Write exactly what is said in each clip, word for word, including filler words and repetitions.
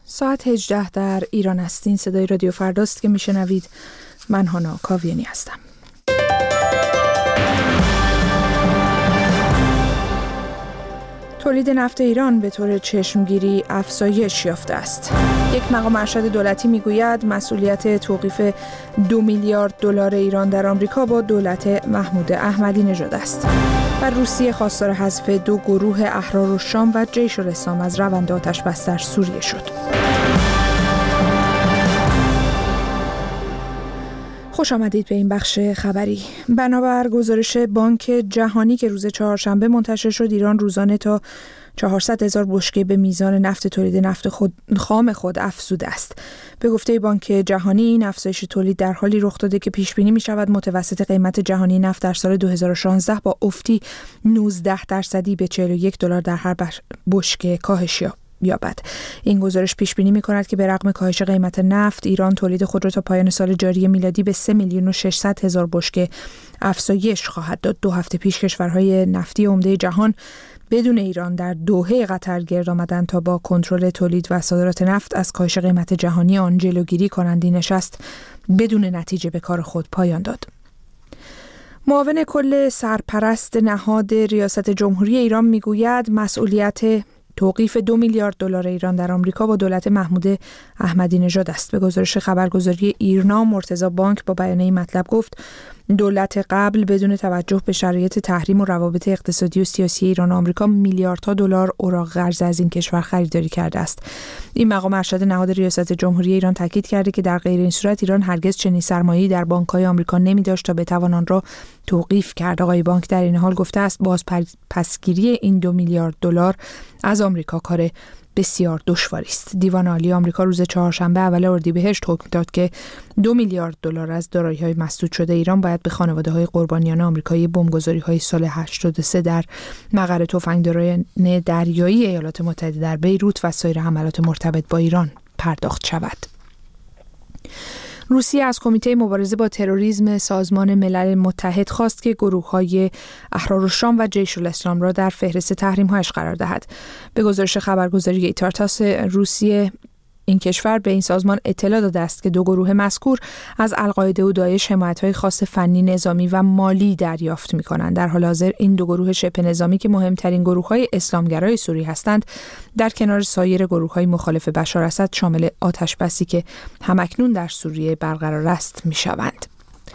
ساعت هجده در ایران است. این صدای رادیو فرداست که میشنوید. من هانا کاویانی هستم. تولید نفت ایران به طور چشمگیری افزایش یافته است. یک مقام ارشد دولتی میگوید مسئولیت توقیف دو میلیارد دلار ایران در آمریکا با دولت محمود احمدی نژاد است. و روسیه خواستار حذف دو گروه احرارالشام و جیش الاسلام از روند آتش بس در سوریه شد. خوش آمدید به این بخش خبری. بنابر گزارش بانک جهانی که روز چهارشنبه منتشر شد، ایران روزانه تا چهارصد هزار بشکه به میزان نفت تولید نفت خود خام خود افزوده است. به گفته بانک جهانی این افزایش تولید در حالی رخ داده که پیش بینی می شود متوسط قیمت جهانی نفت در سال دو هزار و شانزده با افتی نوزده درصدی به چهل و یک دلار در هر بشکه کاهش یابد. این گزارش پیش بینی می‌کند که به رغم کاهش قیمت نفت، ایران تولید خود را تا پایان سال جاری میلادی به سه میلیون و ششصد هزار بشکه افزایش خواهد داد. دو هفته پیش کشورهای نفتی عمده جهان بدون ایران در دوحه قطر گرد آمدند تا با کنترل تولید و صادرات نفت از کاهش قیمت جهانی آن جلوگیری کنند. این نشست بدون نتیجه به کار خود پایان داد. معاون کل سرپرست نهاد ریاست جمهوری ایران میگوید مسئولیت توقیف دو میلیارد دلار ایران در آمریکا با دولت محمود احمدی نژاد است. به گزارش خبرگزاری ایرنا، مرتضی بانک با بیان این مطلب گفت دولت قبل بدون توجه به شرایط تحریم و روابط اقتصادی و سیاسی ایران و آمریکا میلیاردها دلار اوراق قرض از این کشور خریداری کرده است. این مقام ارشد نهاد ریاست جمهوری ایران تاکید کرده که در غیر این صورت ایران هرگز چنین سرمایه‌ای در بانک‌های آمریکا نمی‌داشت تا بتوان آن را توقیف کرد. آقای بانک در این حال گفته است باز پسگیری این دو میلیارد دلار از آمریکا کار بسیار دشواری است. دیوان عالی آمریکا روز چهارشنبه اول اردیبهشت حکم داد که دو میلیارد دلار از دارایی‌های مسدود شده ایران باید به خانواده‌های قربانیان آمریکایی بمبگذاری‌های سال هشتاد و سه در مقر تفنگداران دریایی ایالات متحده در بیروت و سایر حملات مرتبط با ایران پرداخت شود. روسیه از کمیته مبارزه با تروریسم سازمان ملل متحد خواست که گروه‌های احرارالشام و جیش الاسلام را در فهرست تحریم‌هایش قرار دهد. به گزارش خبرگزاری ایتارتاس روسیه، این کشور به این سازمان اطلاع داده است که دو گروه مذکور از القاعده و داعش حمایت‌های خاص فنی، نظامی و مالی دریافت می‌کنند. در حال حاضر این دو گروه شبه نظامی که مهمترین گروه‌های اسلامگرای سوریه هستند، در کنار سایر گروه‌های مخالف بشار اسد شامل آتش‌بسی که همکنون در سوریه برقرار است می‌شوند.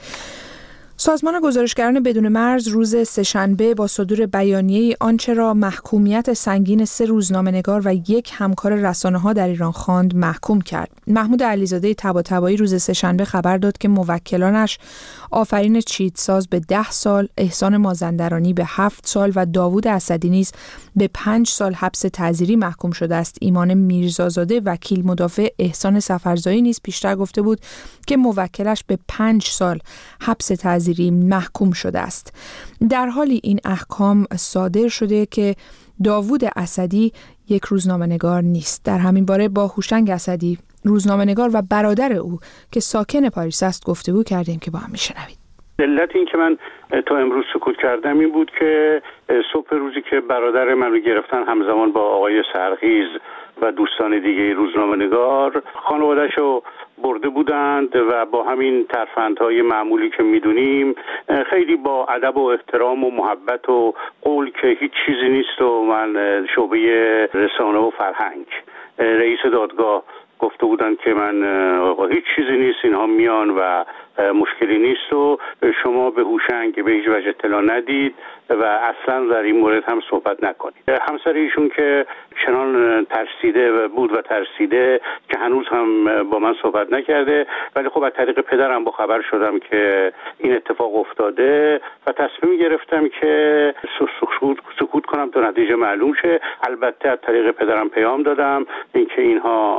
سازمان گزارشگران بدون مرز روز سه‌شنبه با صدور بیانیه‌ای آنچه را محکومیت سنگین سه روزنامه‌نگار و یک همکار رسانه‌ها در ایران خواند محکوم کرد. محمود علیزاده طباطبایی روز سه‌شنبه خبر داد که موکلانش آفرین چیتساز به ده سال، احسان مازندرانی به هفت سال و داوود اسدی نیز به پنج سال حبس تعزیری محکوم شده است. ایمان میرزازاده وکیل مدافع احسان سفرزایی نیز پیشتر گفته بود که موکلش به پنج سال حبس تعزیری محکوم شده است. در حالی این احکام صادر شده که داوود اسدی یک روزنامه‌نگار نیست. در همین باره با هوشنگ اسدی، روزنامه‌نگار و برادر او که ساکن پاریس است، گفتگو کردیم که با هم میشنوید. علت این که من تا امروز سکوت کردم این بود که صبح روزی که برادر من رو گرفتن همزمان با آقای سرخیز و دوستان دیگه روزنامه‌نگار، خانواده‌اش رو برده بودند و با همین ترفندهای معمولی که میدونیم خیلی با ادب و احترام و محبت و قول که هیچ چیزی نیست و من شعبه رسانه و فرهنگ رئیس دادگاه گفته بودند که من آقا هیچ چیزی نیست، اینها میان و مشکلی نیست و شما به هوشنگ به هیچ وجه اطلاع ندید و اصلا در این مورد هم صحبت نکنید. همسر ایشون که چنان ترسیده بود و ترسیده که هنوز هم با من صحبت نکرده، ولی خب از طریق پدرم با خبر شدم که این اتفاق افتاده و تصمیم گرفتم که سکوت سکوت کنم تا نتیجه معلوم شه. البته از طریق پدرم پیام دادم اینکه اینها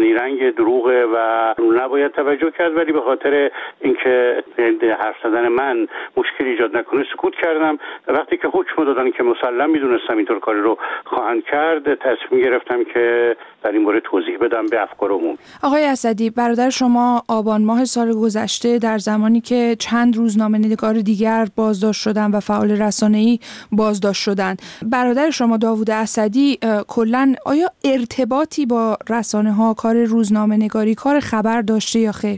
نیرنگ دروغه و نباید توجه کرد، ولی به خاطر اینکه حرف زدن من مشکل ایجاد نکنه سکوت کردم. وقتی که حکم دادن که مسلم میدونستم اینطور کاری رو خواهند کرد، تصمیم گرفتم که در این مورد توضیح بدم به افکار عمومی. آقای اسدی، برادر شما آبان ماه سال گذشته در زمانی که چند روزنامه‌نگار دیگر بازداشت شدن و فعال رسانه‌ای بازداشت شدند، برادر شما داوود اسدی کلاً آیا ارتباطی با رسانه‌ها، کار روزنامه‌نگاری، کار خبر داشته یا خیر؟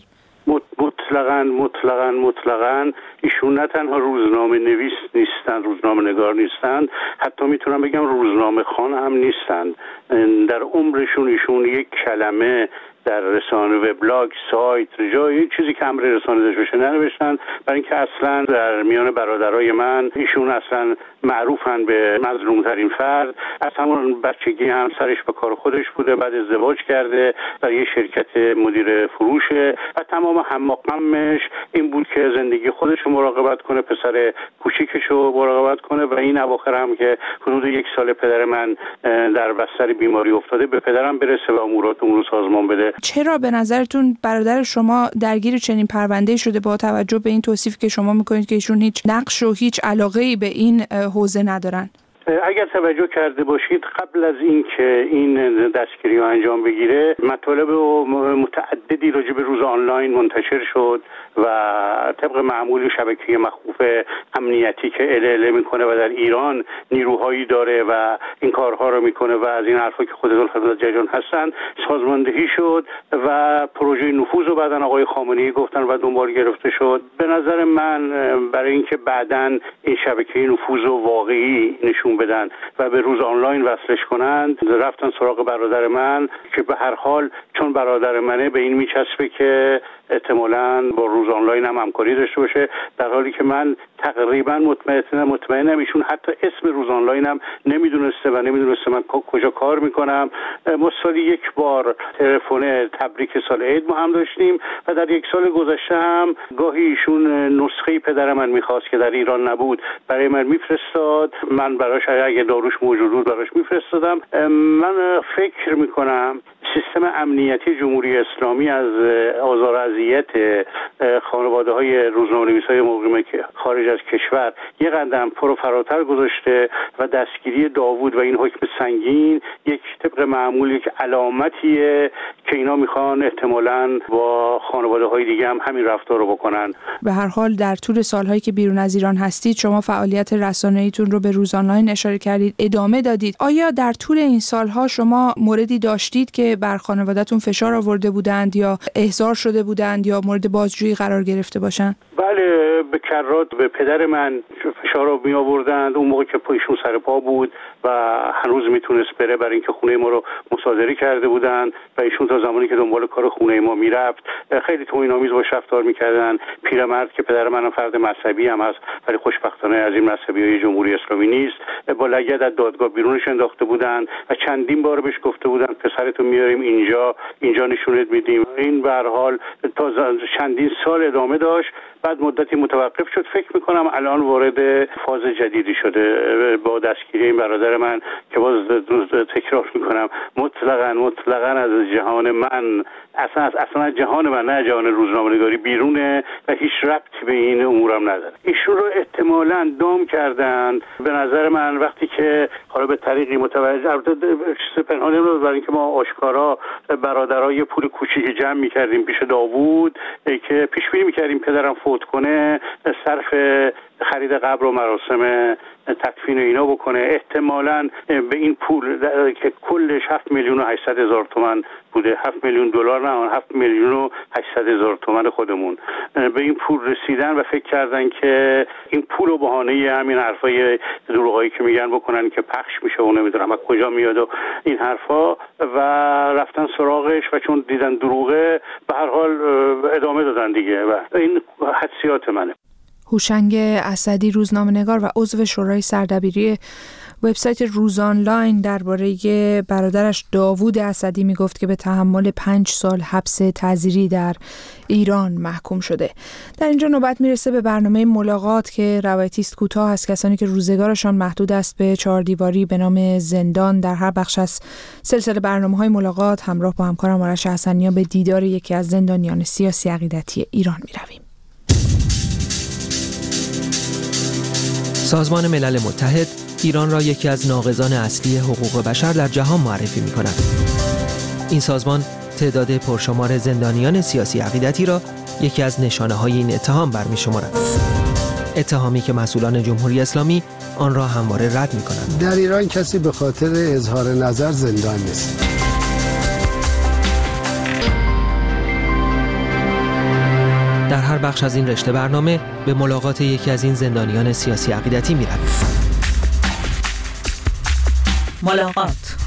مطلقاً مطلقاً مطلقاً ایشون نه تنها روزنامه نویس نیستن، روزنامه نگار نیستن، حتی میتونم بگم روزنامه خوان هم نیستن. در عمرشون ایشون یک کلمه در رسانه، وبلاگ، سایت، جایی چیزی که امر رسانه داشته باشه ننوشتن، برای اینکه اصلا در میان برادرای من ایشون اصلا معروفن به مظلومترین فرد. از همون بچگی هم سرش به کار خودش بوده، بعد ازدواج کرده، در یه شرکت مدیر فروشه و تمام هم و غمش این بود که زندگی خودش رو مراقبت کنه، پسر کوچیکش رو مراقبت کنه. و این اواخر هم که حدود یک سال پدر من در بستر بیماری افتاده، به پدرم برسه و امورات اون رو سازمان بده. چرا به نظرتون برادر شما درگیر چنین پرونده‌ای شده با توجه به این توصیف که شما میکنید که ایشون هیچ نقش و هیچ علاقه‌ای به این حوزه ندارن؟ اگر توجه کرده باشید، قبل از اینکه این دستگیری رو انجام بگیره، مطالب متعددی راجع به روز آنلاین منتشر شد و طبق معمول شبکه مخوف امنیتی که ال ال میکنه و در ایران نیروهایی داره و این کارها رو میکنه و از این حرفا که خود ذوالفضل جیجان هستن سازماندهی شد و پروژه نفوذ رو بعدن آقای خامنه‌ای گفتن و دنبال گرفته شد. به نظر من برای اینکه بعدن این شبکه نفوذ رو واقعی نشون بدن و به روز آنلاین وصلش کنند، رفتن سراغ برادر من که به هر حال چون برادر منه به این میچسبه که احتمالاً با روز آنلاین هم همکاری داشته باشه، در حالی که من تقریبا مطمئنم مطمئنم ایشون حتی اسم روز آنلاین هم نمیدونسته و نمیدونسته من کجا کار میکنم. ما سالی یک بار تلفن تبریک سال عید ما هم داشتیم و در یک سال گذشته هم گاهی ایشون نسخه پدر من میخواست که در ایران نبود برای من میفرستاد، من براش اگه داروش موجود بود براش میفرستادم. من فکر میکنم سیستم امنیتی جمهوری اسلامی از آزار اذیت خانواده‌های روزنامه‌نویسای مقیم خارج از کشور یک قدم پرو فراتر گذاشته و دستگیری داوود و این حکم سنگین یک طبق معمول یک علامتیه که اینا میخوان احتمالاً با خانواده‌های دیگه هم همین رفتار رو بکنن. به هر حال در طول سالهایی که بیرون از ایران هستید شما فعالیت رسانه‌ایتون رو به روز آنلاین اشاره کردید، ادامه دادید. آیا در طول این سالها شما موردی داشتید که بر خانواده‌تون فشار آورده بودند یا احضار شده بودند یا مورد بازجویی قرار گرفته باشند؟ بله، به کرات به پدر من فشار رو می آوردند اون موقع که پایشون سر پا بود و هنوز میتونست بره، برای اینکه خونه ما رو مصادره کرده بودند و ایشون تا زمانی که دنبال کار خونه ما میرفت خیلی توهین‌آمیز باش رفتار میکردن. پیرمرد که پدر منم فرد مذهبی هم هست ولی خوشبختانه از این مذهبیای جمهوری اسلامی نیست، با لگد از دادگاه بیرونش انداخته بودن و چندین بار بهش گفته بودن پسرتو میاریم اینجا اینجا نشونت میدیم. این به هر حال تا چندین سال ادامه داشت، بعد مدتی متوقف شد. فکر میکنم الان وارد فاز جدیدی شده با دستگیری این برادر من که باز تکرار میکنم مطلقاً مطلقاً از جهان من، اصلا اصلا از جهان من، نه جهان روزنامه‌نگاری بیرونه و هیچ ربطی به این امورم نداره. ایشون رو احتمالاً دام کردن به نظر من وقتی که حالا به طریقی متوجه البته پنهانی رو برای اینکه ما آشکارا برادرای پول کوچیکی جمع میکردیم پیش داوود که پیش بینی میکردیم پدرم فوت کنه، صرف خرید قبر و مراسم تدفین اینا بکنه. احتمالاً به این پول که کلش هفت میلیون و هشتصد هزار تومان بوده، هفت میلیون دلار نه، هفت میلیون و هشتصد هزار تومان خودمون، به این پول رسیدن و فکر کردن که این پول و بهانه همین حرفای دروغایی که میگن بکنن که پخش میشه و نمیدونم از کجا میاد و این حرفا و رفتن سراغش و چون دیدن دروغه به هر حال ادامه دادن دیگه و این حدسیات منه. هوشنگ اسدی، روزنامه‌نگار و عضو شورای سردبیری وبسایت روز آنلاین درباره برادرش داوود اسدی میگفت که به تحمل پنج سال حبس تعزیری در ایران محکوم شده. در اینجا نوبت میرسه به برنامه ملاقات که روایتی است کوتاه از کسانی که روزگارشان محدود است به چهار دیواری به نام زندان. در هر بخش از سلسله برنامه‌های ملاقات همراه با همکارم آرش حسنی‌ها به دیدار یکی از زندانیان سیاسی عقیدتی ایران میرویم. سازمان ملل متحد ایران را یکی از ناقضان اصلی حقوق بشر در جهان معرفی می‌کند. این سازمان تعداد پرشمار زندانیان سیاسی عقیدتی را یکی از نشانه‌های این اتهام برمی‌شمارد. اتهامی که مسئولان جمهوری اسلامی آن را همواره رد می‌کنند. در ایران کسی به خاطر اظهار نظر زندان نیست. در هر بخش از این رشته برنامه به ملاقات یکی از این زندانیان سیاسی عقیدتی می‌رویم. ملاقات.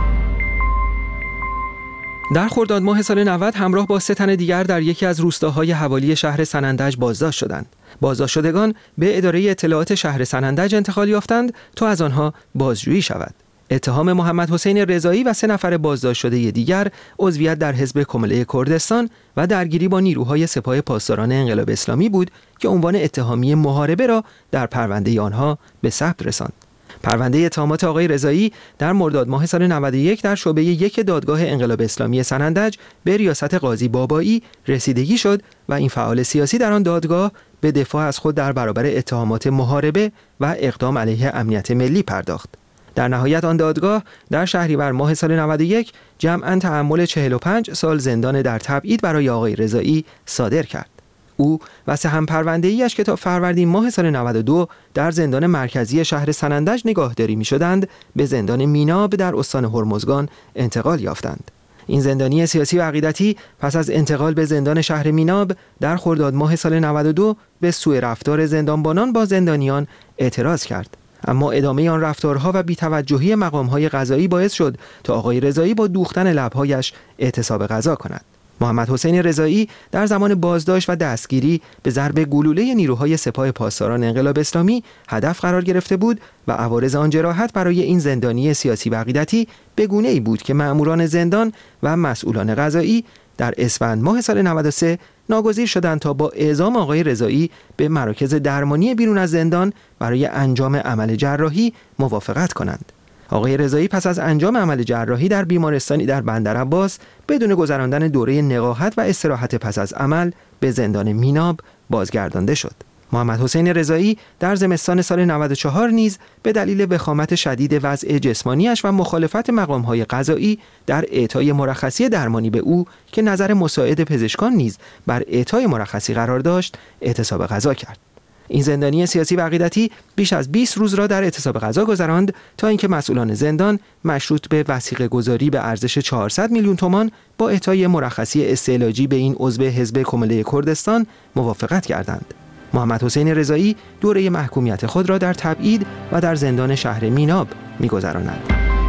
در خرداد ماه سال نود همراه با سه تن دیگر در یکی از روستاهای حوالی شهر سنندج بازداشت شدند. بازداشت شدگان به اداره اطلاعات شهر سنندج انتقال یافتند تا از آنها بازجویی شود. اتهام محمد حسین رضایی و سه نفر بازداشت شده دیگر عضویت در حزب کمله کردستان و درگیری با نیروهای سپاه پاسداران انقلاب اسلامی بود که عنوان اتهامی محاربه را در پرونده آنها به ثبت رساند. پرونده اتهامات آقای رضایی در مرداد ماه سال نود و یک در شعبه یک دادگاه انقلاب اسلامی سنندج به ریاست قاضی بابایی رسیدگی شد و این فعال سیاسی در آن دادگاه به دفاع از خود در برابر اتهامات محاربه و اقدام علیه امنیت ملی پرداخت. در نهایت آن دادگاه در شهریور ماه سال نود و یک جمعاً تحمل چهل و پنج سال زندان در تبعید برای آقای رضایی صادر کرد. او و سه هم پرونده‌ایش که تا فروردین ماه سال نود و دو در زندان مرکزی شهر سنندج نگاهداری می‌شدند به زندان میناب در استان هرمزگان انتقال یافتند. این زندانی سیاسی و عقیدتی پس از انتقال به زندان شهر میناب در خرداد ماه سال نود و دو به سوء رفتار زندانبانان با زندانیان اعتراض کرد. اما ادامه آن رفتارها و بی‌توجهی مقام‌های قضایی باعث شد تا آقای رضایی با دوختن لب‌هایش اعتصاب غذا کند. محمد حسین رضایی در زمان بازداشت و دستگیری به ضرب گلوله نیروهای سپاه پاسداران انقلاب اسلامی هدف قرار گرفته بود و عوارض آن جراحت برای این زندانی سیاسی و عقیدتی به گونه‌ای بود که مأموران زندان و مسئولان قضایی در اسفند ماه سال نود و سه ناگزیر شدند تا با اعزام آقای رضایی به مراکز درمانی بیرون از زندان برای انجام عمل جراحی موافقت کنند. آقای رضایی پس از انجام عمل جراحی در بیمارستانی در بندرعباس بدون گذراندن دوره نقاهت و استراحت پس از عمل به زندان میناب بازگردانده شد. محمد حسین رضایی در زمستان سال نود و چهار نیز به دلیل وخامت شدید وضع جسمانیش و مخالفت مقام‌های قضایی در اعطای مرخصی درمانی به او که نظر مساعد پزشکان نیز بر اعطای مرخصی قرار داشت اعتصاب غذا کرد. این زندانی سیاسی و عقیدتی بیش از بیست روز را در اعتصاب غذا گذراند تا اینکه مسئولان زندان مشروط به وثیقه گذاری به ارزش چهارصد میلیون تومان با اعطای مرخصی استعلاجی به این عضو حزب کمله کردستان موافقت کردند. محمد حسین رضایی دوره محکومیت خود را در تبعید و در زندان شهر میناب می‌گذراند.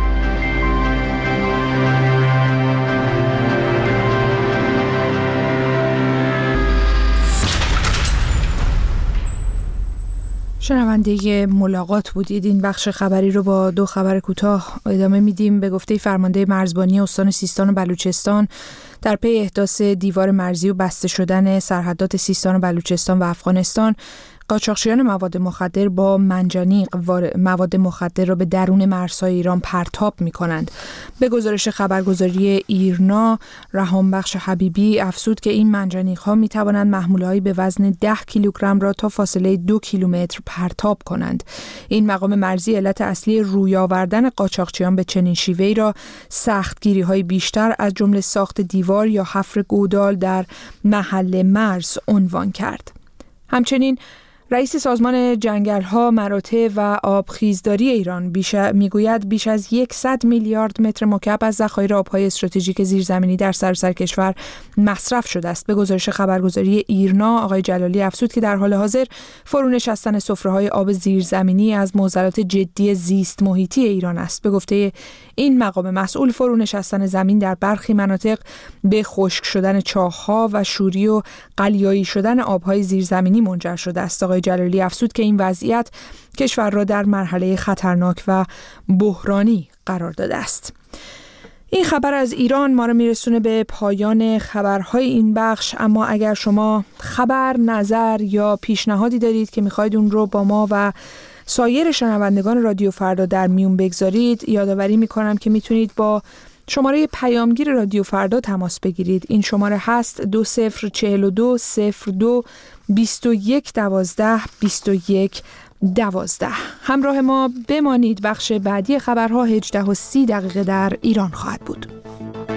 شنونده ملاقات بودید. این بخش خبری رو با دو خبر کوتاه ادامه میدیم. به گفته فرمانده مرزبانی استان سیستان و بلوچستان در پی احداث دیوار مرزی و بسته شدن سرحدات سیستان و بلوچستان و افغانستان، قاچاقچیان مواد مخدر با منجنیق مواد مخدر را به درون مرزهای ایران پرتاب می کنند. به گزارش خبرگزاری ایرنا، رهانبخش حبیبی افزود که این منجنیق ها می توانند محمولهایی به وزن ده کیلوگرم را تا فاصله دو کیلومتر پرتاب کنند. این مقام مرزی علت اصلی روی آوردن قاچاقچیان به چنین شیوهی را سختگیری های بیشتر از جمله ساخت دیوار یا حفر گودال در محل مرز عنوان کرد. همچنین رئیس سازمان جنگل‌ها، مراتع و آبخیزداری ایران بیش میگوید بیش از صد میلیارد متر مکعب از ذخایر آب‌های استراتژیک زیرزمینی در سراسر کشور مصرف شده است. به گزارش خبرگزاری ایرنا، آقای جلالی افزود که در حال حاضر فرونشستن سفره‌های آب زیرزمینی از معضلات جدی زیست محیطی ایران است. به گفته این مقام مسئول، فرونشستن زمین در برخی مناطق به خشک شدن چاه‌ها و شوری و قلیایی شدن آب‌های زیرزمینی منجر شده است. آقای آقای جلالی افزود که این وضعیت کشور را در مرحله خطرناک و بحرانی قرار داده است. این خبر از ایران ما را میرسونه به پایان خبرهای این بخش، اما اگر شما خبر، نظر یا پیشنهادی دارید که میخواید اون رو با ما و سایر شنوندگان رادیو فردا در میون بگذارید، یادآوری میکنم که میتونید با شماره پیامگیر رادیو فردا تماس بگیرید. این شماره هست دو صفر چهل و دو صفر دو بیست و یک دوازده بیست و یک دوازده. همراه ما بمانید، بخش بعدی خبرها هجده و سی دقیقه در ایران خواهد بود.